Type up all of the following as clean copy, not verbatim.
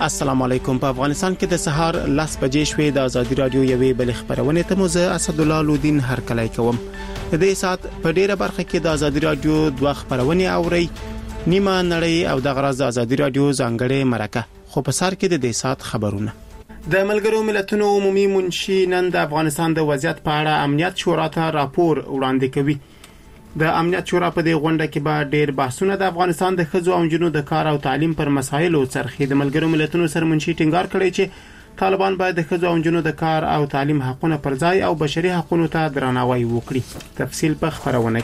السلام علیکم. په افغانستان کې د سهار 10 بجې شوې د ازادي رادیو یوې بل خبرونه ته موزه اسد الله لودین هر کله کوم. د دې سات په ډیره برخه کې د ازادي رادیو دوه خبرونه اوري، نیمه نړۍ او د غرض ازادي رادیو ځانګړې مرکه. خو په سر کې د دې سات خبرونه. د ملګرو ملتونو عمومي منشي نن د افغانستان د وضعیت په اړه امنیت شورا ته راپور وړاندې کوي. د امنیت شورا په دې غونډه کې به ډېر بحثونه د افغانستان د ښځو او نجونو د کار او تعلیم پر مسایلو څرخي. د ملګرو ملتونو سرمنشي ټینګار کړی چې طالبان باید د ښځو او نجونو د کار او تعلیم حقونه پر ځای او بشري حقوقو ته درناوی وکړي. تفصیل په خبرونه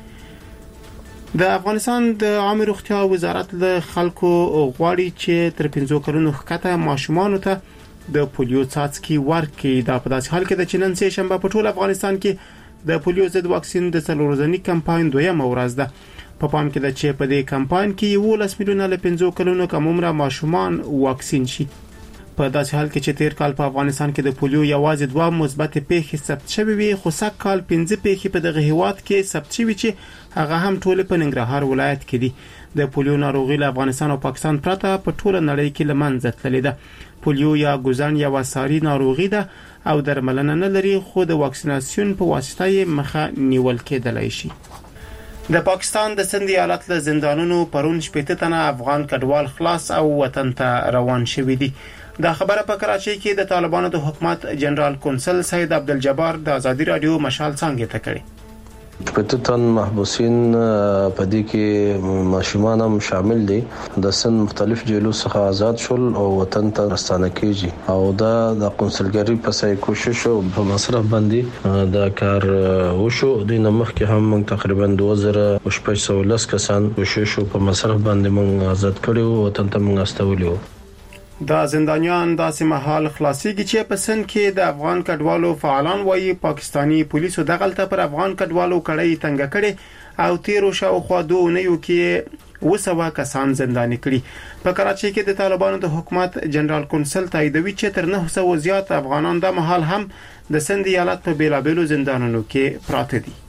کې. د افغانستان د عامه روغتیا وزارت له خلکو غواړي چې تر 15 کلونو ښکته ماشومان ته د پولیو څاڅکي ورکړي. دا په داسې حال کې د چنن سه شنبه په ټول افغانستان کې د پولیو ضد واکسین د څلورځنی کمپاین دویمه ورځ ده. په پام کې ده چې په دې کمپاین کې 11 میلیونه له 15 کلونو کم عمره ماشومان واکسین شي. په داسې حال کې چې تیر کال په افغانستان کې د پولیو یوازې 2 مثبت پیښې ثبت شوې وي، خو سږ کال 5 پیښې په دغه هیواد کې ثبت شوې چې هغه هم ټول په ننګرهار ولایت کې دي. د پولیو ناروغي له افغانستان او پاکستان پرته په ټوله نړۍ کې لمنځه تللې ده. پولیو یا ګوزن یو ساري ناروغي ده او درملنه نه لري، خو د واکسیناسیون په واسطه یې مخه نیول کېدلای شي. د پاکستان د سند ایالت له زندانونو پرون 18 تنه افغان کډوال خلاص او وطن ته روان شوي دي. دا خبره په کراچۍ کې د طالبانو د حکومت جنرال کونسل سید عبدالجبار د ازادي رادیو مشال څنګه ته کړی. پتتن محبوسین په دې کې ماشومان هم شامل دي. د سن مختلف جیلو څخه آزاد شول او وطن ته راستانه کیږي او دا د قونسلګری په سای کوشش او په مصرف باندې دا کار وشو. د نمخ کې هم تقریبا 2510 کسان کوشش په مصرف باندې موږ آزاد کړو، وطن ته موږ استولیو. دا زندانیان داسې محل خلاصيږي چې په سن کې د افغان کډوالو فعالان وایي پاکستانی پولیسو دغلطه پر افغان کډوالو کړی تنګ کړي او تیرو شاوخوا 2 اونیو کې 200 کسان زنداني کړي. په کراچۍ کې د طالبانو د حکومت جنرال کونسل تاییدوي چې تر 900 زیات افغانان د محل هم د سند ایالت په بیلابېلو زندانونو کې پراته دي.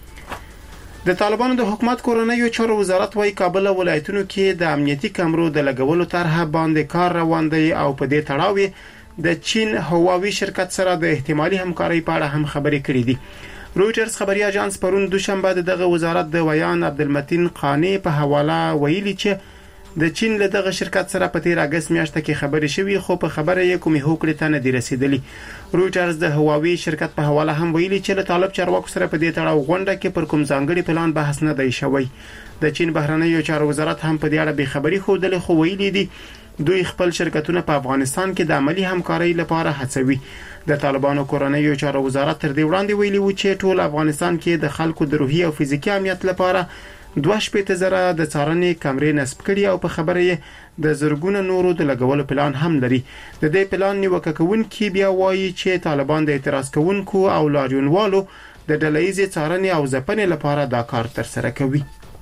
د طالبانو د حکومت کورنیو چارو وزارت وايي کابل ولایتونو کې د امنیتي کمرو د لګولو طرحه باندې کار روان دی او په دې تړاو د چین هواوی شرکت سره د احتمالي همکارۍ په اړه هم خبرې کړې دي. رويټرز خبري اژانس پرون دوشنبه دغه وزارت د ویان عبدالمتین قانی په حواله ویلي چې د چین له دغه شرکت سره په 13 اگست میاشت کې خبرې شوې، خو په خبره یې کومې هوکړې ته نه دی رسیدلی. رويټرز د هواوی شرکت په حواله هم ویلي چې له طالب چارواکو سره په دې تړاو غونډه کې پر کوم ځانګړي پلان بحث نه دی شوی. د چین بهرنیو چارو وزارت هم په دې اړه به خبري خوده، خو ویلي دي دوی خپل شرکتونه په افغانستان کې د عملی همکارۍ لپاره هڅوي. د طالبانو کورنیو چارو وزارت تر دې وړاندې ویلي و چې ټول افغانستان کې د خلکو د روحي او فزیکي امنیت لپاره 2.0 د څارنې کمرې نصب کړي او په خبره یې د زرګونه نورو د لګولو پلان هم لري. د دې پلان نیوکه کوونکي بیا وایي چې طالبان د اعتراض کوونکو او لاریونوالو د ډله‌ییزې څارنې او ځپنې لپاره دا کار ترسره کوي.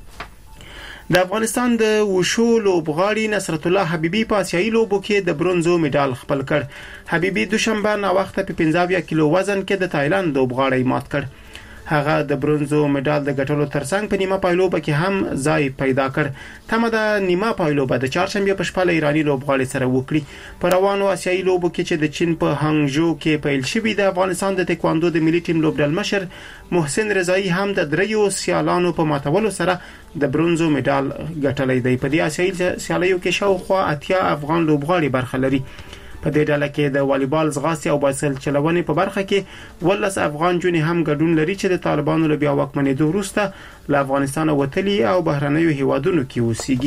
د افغانستان د وشو لوبغاړي نصرت الله حبیبي په آسیایي لوبو کې د برونزو مډال خپل کړ. حبیبي دوشنبه نا وخت په 15 کیلو وزن کې د تایلند لوبغاړي مات کړ. هغه د برونزو مډال د ګټلو ترڅنګ په نیمه پایلوبه کې هم ځای پیدا کړ. تمه د نیمه پایلوبه د چهارشنبه په شپه له ایرانی لوبغاړي سره وکړي. په روانو آسیایي لوبو کې چې د چین په هانګژو کې پیل شوې، د افغانستان د تکواندو د ملي ټیم لوبډل مشر محسن رضایی هم د دریو سیالانو په ماتولو سره د برونزو مډال ګټلې دی. په دې آسیایي سیالیو کې شاوخوا 80 افغان لوبغاړي برخه لري. په دې ډله کې د والیبال، ځغاستې او بایسکل چلونې په برخه کې 12 افغان جونې هم ګډون لري چې د طالبانو له بیا واکمنېدو وروسته له افغانستان وتلي او بهرنیو هیوادونو کې اوسېږي.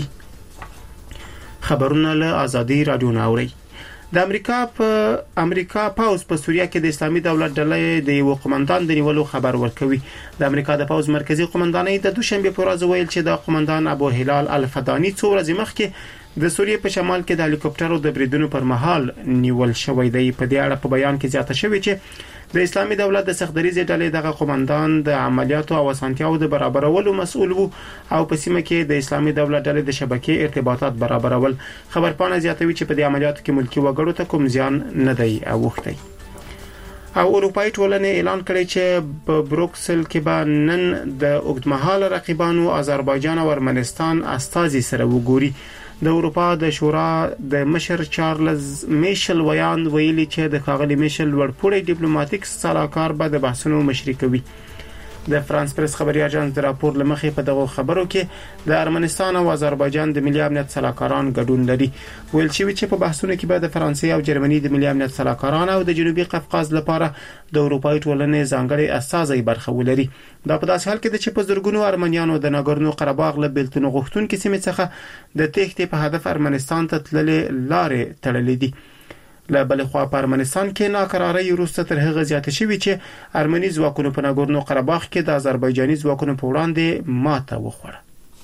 خبرونه له ازادي رادیو ناوړي. د امریکا پاوز په سوریه کې د اسلامي دولت ډلې د یو قومندان د نیولو خبر ورکوي. د امریکا د پاوز مرکزی قومندانۍ د دوشنبه په ورځ ویل چې د قومندان ابو هلال الفدانی څو ورځې مخکې د سوریې په شمال کې د هلیکوپټرو د بریدونو پر مهال نیول شوی دی. په دې اړه په بیان کې زیاته شوی چې د اسلامي دولت د سختدریزې ډلې دغه قومندان د عملیاتو او اسانتیاو د برابرولو مسؤل وو او په سیمه کې د اسلامي دولت ډلې د شبکې ارتباطات برابرول. خبرپاڼه زیاتوي چې په دې عملیاتو کې ملکی وګړو ته کوم زیان نه دی اوښتی. او اروپאי ټولنې اعلان کړی چې په بروکسل کې به نن د اوږدمهاله رقیبانو آذربایجان او ارمنستان استازي سره وګوري. د اروپا د شورا د مشر چارلز میشل ویان ویلي چې د ښاغلي میشل ورپوړی ډیپلوماټیک صلاحکار به د بحثونو مشري کوي. د فرانس پریس خبري اژانس د راپور لمخې په دغه خبرو کې د ارمنستان او آذربایجان د ملي امنیت صلاحکاران ګډون لري. ویل شوی چې په بحثونو کې به د فرانسې او جرمني د ملي امنیت صلاحکاران او د جنوبي قفقاز لپاره د اروپאי ټولنې ځانګړي استازي برخه ولري. دا په داسې حال کې چې په زرګونو ارمنیانو د ناګورنو قرهباغ له بیلتون غوښتونکو سیمې څخه د تېښتې په هدف ارمنستان ته تللې لارې تړلې دي. له بل خوا په ارمنستان کې ناکراری وروسته تر هغه زیاته شوې چې ارمني ځواکونو په ناګورنو قرهباغ کې د آذربایجاني ځواکونو په وړاندې ماته وخوړه.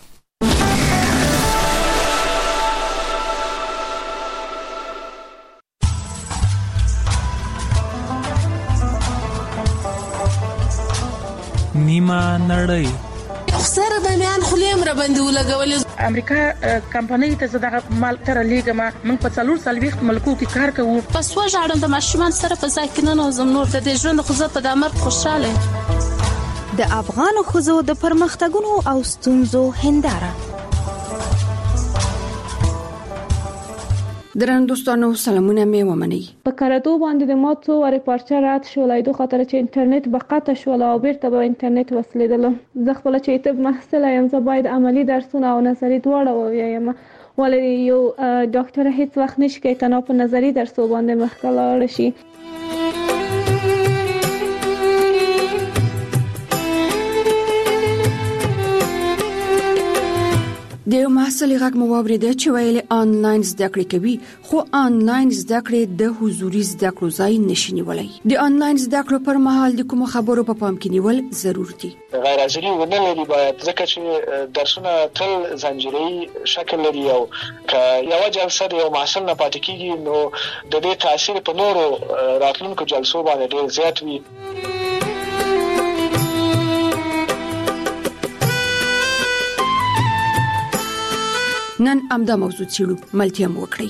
نیمه نړۍ سره د میان خلیم را باندې ولګولې. امریکا کمپنۍ ته زداغه مال تر لیګما موږ په 4 ملکو کې کار کوو. پس وژاړم د ماشومان سره په ځای کې نه نوزم نور د ژوند خو زه په دمر خوشاله. د افغان خزو د پرمختګونو او ستونزو هنداره. درنو دوستانو سلامونه مې ومنئ. په کاراتو باندې د ماتو او ریپارچر رات شولای دوه خاطر چې انټرنیټ به قطع شول او بیرته به انټرنیټ وسلیدل. زه خپل چې طب محصل یم، زه باید عملی درسونه او نظری دواړه ووایم. ولې یو ډاکټر هیڅ وخت نشي کوي تنها په نظری درسو باندې مخکې لاړ شي. د یو محصل غږ مو واورید چې ویلي آنلاین زده کړې کوي، خو آنلاین زده کړې د حضوري زده کړو ځای نشي نیولای. د آنلاین زده کړو پر مهال د کوم خبرو په پام کې نیول ضروري دي. غیر حاضري ونه لري باید، ځکه چې درسونه تل زنجیري شکل لري او که یو جلسه د یو محصل نه پاتې کیږي نو د دې تاثیر په نورو راتلونکو جلسو باندې ډیر زیات وي. نن امدا موضوع چیرو ملتیم وکړي.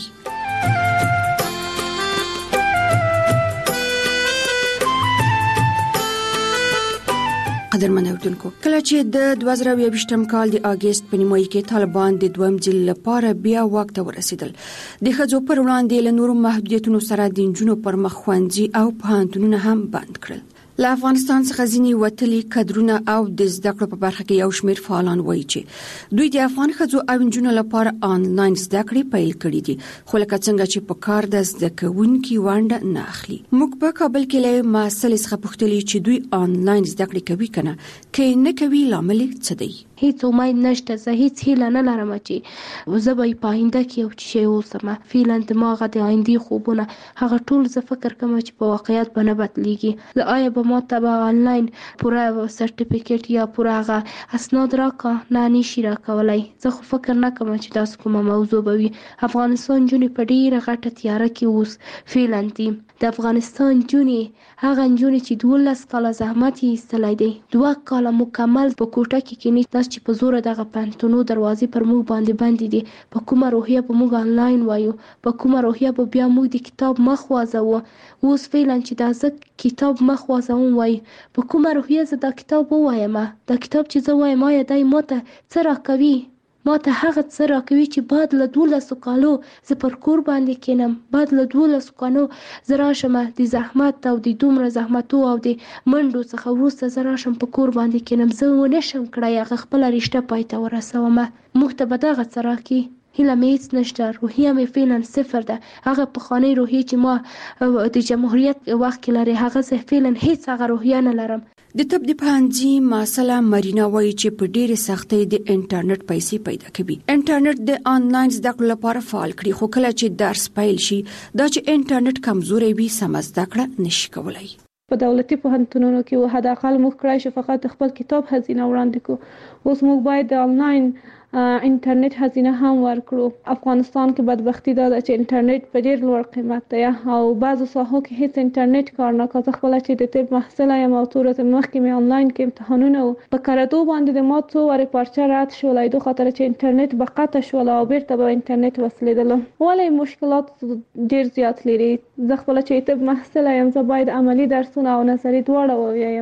قدرمن اوردونکو، کله چې د 2022م کال د اگست په نیمایي کې طالبان د دویم ځل لپاره بیا واک ته ورسېدل، د ښځو پر وړاندې له نورو محدودیتونو سره د نجونو پر مخ ښوونځي او پوهنتونونه هم بند کړل. له افغانستان څخه ځینې وتلي کډرونه او د زده کړو په برخه کې یو شمېر فعالان وایي چې دوی د افغان ښځو او نجونو لپاره آنلاین زده کړې پیل کړې دي، خو لکه څنګه چې په کار د زده کوونکي ونډه نه اخلي. موږ په کابل کې له محصل څخه پوښتلي چې دوی آنلاین زده کړې کوي کنه، کې نه کوي لامل څه دی؟ هیڅ امید نشته، زه هیڅ هیله نه لرم چې زه به په آینده کې یو شی اوسم. فعلا دماغه د آیندې خوبونه هغه ټول زه فکر کوم چې په واقعیت باندې بدلیږي. زه آیا به ما ته به آنلاین پوره سرټیفیکیټ یا پوره هغه اسناد راکا نه نشي راکولای. زه خو فکر نه کوم چې تاسو کومه موضوع به وي. افغانستان جونې په ډیره غټه تیاره کې اوس فعلا دي. د افغانستان جونې هغه جونې چې 12 کاله زحمت یې ایستلی دی، 2 کاله مکمل په کوټه کې کینی، تاسو چې په زور دغه پنتونو دروازې پر موږ باندې بندې دي. په کومه روحیه به موږ آنلاین وایو؟ په کومه روحیه به بیا موږ د کتاب مخ وازو؟ اوس فعلا چې دا زه کتاب مخ وازوم وای، په کومه روحیه زه دا کتاب ووایم؟ دا کتاب چې زه وایم آیا دای ماته څه راکوي؟ ماته هغه څه راکوي چې بعد له 12 کالو زه پر کور باندې کینم، بعد له 12 کالو زه راشم د زحمت او د دومره زحمتو او د منډو څخه وروسته زه راشم په کور باندې کینم، زه ونشم کړی هغه خپله رشته پای ته ورسوم. موږ ته به دغه څه راکړي؟ هیله مې هیڅ نشته، روحیه مې فعلا صفر ده. هغه پخوانۍ روحیه چې ما د جمهوریت وخت کې لري هغه زه فعلا هیڅ هغه روحیه نه لرم. د طب د پوهنځي مسله مرینا وایي چې په ډېرې سختۍ د انټرنیټ پیسې پیدا کوي. انټرنیټ د آنلاین زده کړو لپاره فعال کړي، خو کله چې درس پیل شي دا چې انټرنیټ کمزوري وي سم زده کړه نشي کولای. په دولتي پوهنتونونو کې حد اقل موږ کړای شو فقط خپل کتاب هزینه وړاندې کو. اوس موږ باید د آنلاین انټرنیټ هزینه هم ورکړو. افغانستان کې بدبختی دا ده چې انټرنیټ په ډیر لوړ قیمت دی او بعضو ساحو کې هیڅ انټرنیټ کار نه کوي. خپل چې د طب محصل یم او تورت مخکې مې آنلاین کې امتحانونه په کاراتو باندې د ماتو او ریپارچر رات شولای دوه خاطر چې انټرنیټ به قطع شول او بیرته به انټرنیټ وسلیدل. ولې مشکلات ډیر زیات لري. زه خپل چې طب محصل یم، زه باید عملی درسونه او نظری دواړه ووایم.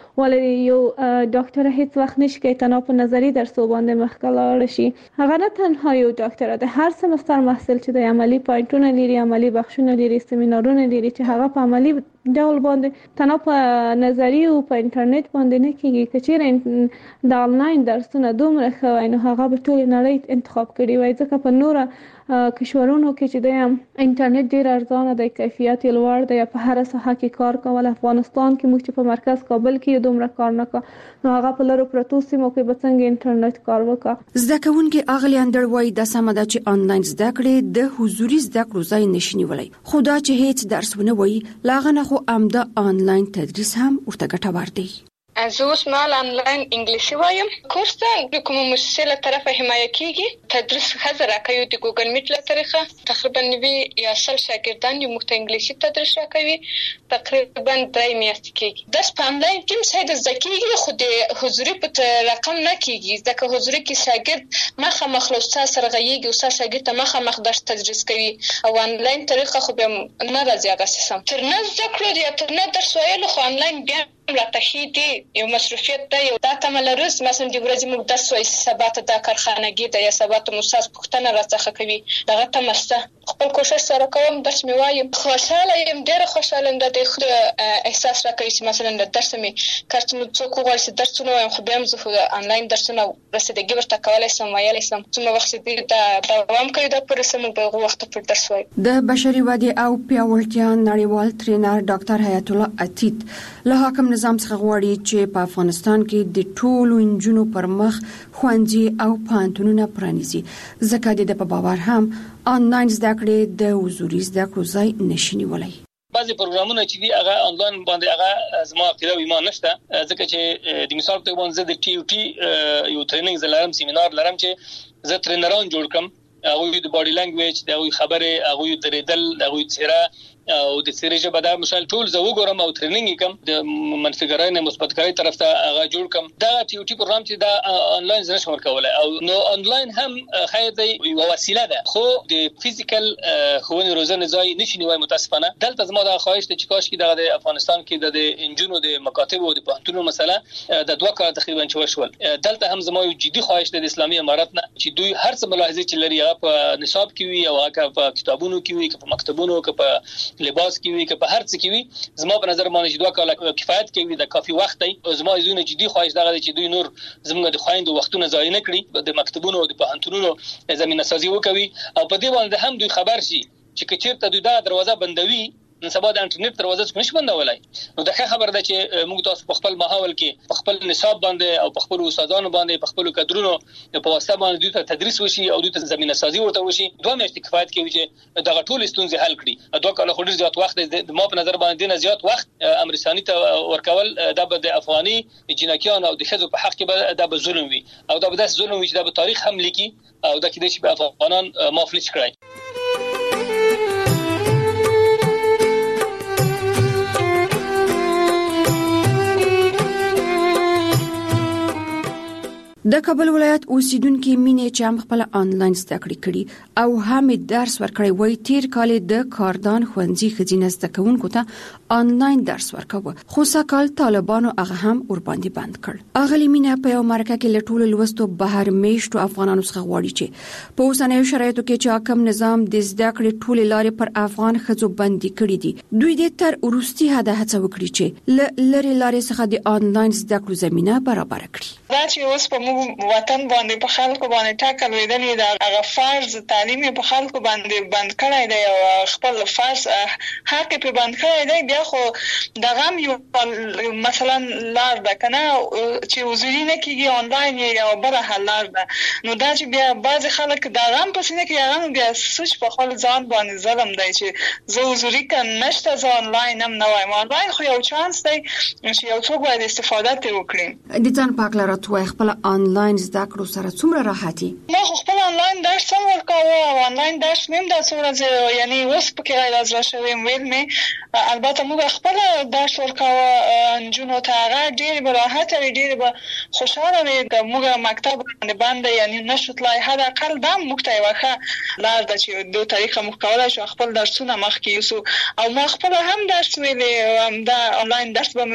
ولې یو ډاکټر هیڅ وخت نشي کوي تنها په نظری درسو باندې مخکې لاړ شي. هغه نه تنها یو ډاکټر دی، هر سمستر محصل چې د عملی پوینټونه لري، عملی بخښونه لري، سیمینارونه لري چې هغه په عملی ډول باندې تنها په نظری او په انټرنیټ باندې نه کیږي. که چیرې د آنلاین درسونه دومره ښه وای نو هغه به ټول نړۍ انتخاب کړي وای، ځکه په نوره کشورونو کې چې د انټرنیټ ډیر ارزانه دی، کیفیت یې لوړ دی، په هر ساحه کې کار کول. افغانستان کې موږ چې په مرکز کابل کې دومره کار نه کا نو هغه په لرو پرتو سیمو کې به څنګه انټرنیټ کار وکړي. زده کوونکي اغلی اندر وای د سم ده چې آنلاین زده کړې د حضوري زده کړو ځای نشي نیولای. خدا چې هیڅ درس ونه وای لاغه نه خو امده آنلاین تدریس هم ورته ګټور دی. زه اوس مهال آنلاین انګلیسي وایم. کورس ته د کومه مؤسسې له طرفه حمایه کیږي. تدریس ښه راکوي د ګوګل میټ له طریقه. تقریبا 90 یا 100 شاګردان یې موږ ته انګلیسي تدریس راکوي. تقریبا 3 میاشتې کیږي. درس په آنلاین کې ساده زده کیږي، خو د حضوري په رقم نه کیږي، ځکه حضوري کې شاګرد مخامخ له استاد سره غږیږي، استاد شاګرد ته مخامخ درس تدریس کوي، او آنلاین طریقه خو به نه راځي هغه سیستم. تر نه زده کړو یا تر نه درس ویلو خو آنلاین بیا راته دی یو مصروفیت دی. یو دا تمه لرو مثلا د ورځې موږ درس وایي، سبا ته دا کارخانګي ده یا سبا ته استاد پوښتنه راڅخه کوي، دغه تمه شته. خپل کوشش سره کوم، درس مې وایم، خوشاله یم، ډېره خوشاله یم. د خود احساس راکوي چې مثلا د درس مې کارت مو څوک وغواړي چې درسونه وایم، خو بیا هم زه آنلاین درسونه رسیدګي ورته کولی شم، ویلی شم. څومره وخت چې دا دوام کوي دا پروسه موږ به هغه وخت پر درس وایم. د بشري ودې او پیاوړتیا نړیوال ټرینر ډاکټر حیات الله عتیق له حاکم نظام څخه غواړي چې په افغانستان کې د ټولو انجونو پر مخ ښوونځي او پوهنتونونه پرانیزي، ځکه د په باور هم آنلاین زده کړې د حضوري زده کړو ځای نشي نیولی. بعضی پروګرامونه چې دی هغه آنلاین باندې هغه زما عقیده او ایمان نشته، ځکه چې د مثال په توګه زه د ټي او ټي یو ټریننګ زلارم سیمینار لرم چې زه ټرینران جوړ کړم، هغه د باډي لانګویج، د خبره، هغه درېدل، هغه څیره او د څیرې ژبه دا مثال ټول زه وګورم او ټریننګ کوم، د منفي نه مثبت کاری طرف ته هغه جوړ کوم. دا ټي او ټي پروګرام چې دا آنلاین زنه شمول کولای او نو آنلاین هم خیر دی یو وسیله ده، خو د فزیکل خوونې روزنه ځای نشي نیوای. متاسفانه دلته زما دا خواهش ته چې کاش کې د افغانستان کې د انجونو د مکاتب او د پوهنتونونو مسله د دوه کال تقریبا چوشول. دلته هم زما یو جدي خواهش ده د اسلامي امارت نه چې دوی هر څه ملاحظه چې لري هغه په نصاب کې وي او هغه په کتابونو کې وي، په مکتبونو کې، په لباس کې وي، که په هر څه کې وي. زما په نظر باندې چې دوه کاله کفایت کوي، د کافي وخت دی. زما زونه جدي خواهش دغه چې دوی نور زموږ د خويندو وختونه ضایع نه کړي، د مکتبونو او د پوهنتونونو زمينه سازي وکوي او په دې باندې هم دوی خبر شي چې کچیرته دوی دا دروازه بندوي نن سبا د انټرنیټ دروازه څنګه نشي بندولای. نو دا خبر ده چې موږ تاسو په خپل ماحول کې په خپل نصاب باندې او په خپل استادانو باندې په خپل کادرونو په واسطه باندې دوی ته تدریس وشي او دوی ته زمينه سازي ورته وشي. دوه میاشتې کفایت کوي چې دا ټول ستونزې حل کړي. دوه کاله خو ډیر زیات وخت د ما په نظر باندې نه زیات وخت امریکایي ته ورکول دا به د افغاني جنکیان او د خزو په حق کې دا به ظلم وي او دا به داس ظلم وي چې دا به تاریخ هم لیکي او دا کې د شي په افغانان مافلج کړی. د کابل ولایت اوسیدونکو مینې چې هم خپل آنلاین زده کړې کړي او هم درس ورکړی وای، تیر کال د کاردان ښوونځي خزینه زده کوونکو ته آنلاین درس ورکاوه، خو سکهال طالبانو هغه هم ور باندې بند کړ. اغلی مینه په یو مرکه کې لټول لوستو بهر میشتو افغانانو څخه غواړي چې په اوسنیو شرایطو کې چې حاکم نظام د زده کړې ټول لارې پر افغان خزو بندي کړي دي، دوی د تر ورستي هدا هڅه وکړي چې لری لارې څخه د آنلاین زده کړو زمينه برابر کړي. دا چې اوس په وطن باندې په خلکو باندې ټاکل ویدلې دا هغه فرض تعلیم په خلکو باندې بند کړی دی او خپل فرض حق په بند کړی دی. بیا خو دا غم یو مثلا لار ده کنه چې وزري نه کیږي آنلاین یا بل حل لار ده. نو دا چې بیا بعض خلک دا غم پسې نه کوي، هغه بیا سوچ په خپل ځان باندې ظلم دی چې زه وزري کنه نشته، زه آنلاین هم نه وایم. آنلاین خو یو چانس دی چې یو څوک باید استفاده ترې وکړي. د ځان پاک لاره توای خپل آنلاین زده کړو سره څومره راحتي؟ ما خپل آنلاین درس هم ورکاوه او آنلاین درس مې د څورځ یعنی اوس پکې راځل شوی ویل مې البته موږ خپل درس ورکاوه انجونو ته هغه ډېر راحت او ډېر خوشاله وي. موږ مکتب باندې باندې یعنی نشوتلای هدا اقل دا موږ ته واخه لار د چې دوه طریقه موږ کولای شو خپل درسونه مخ کې یوسو او ما خپل هم درس ویلې دا آنلاین درس به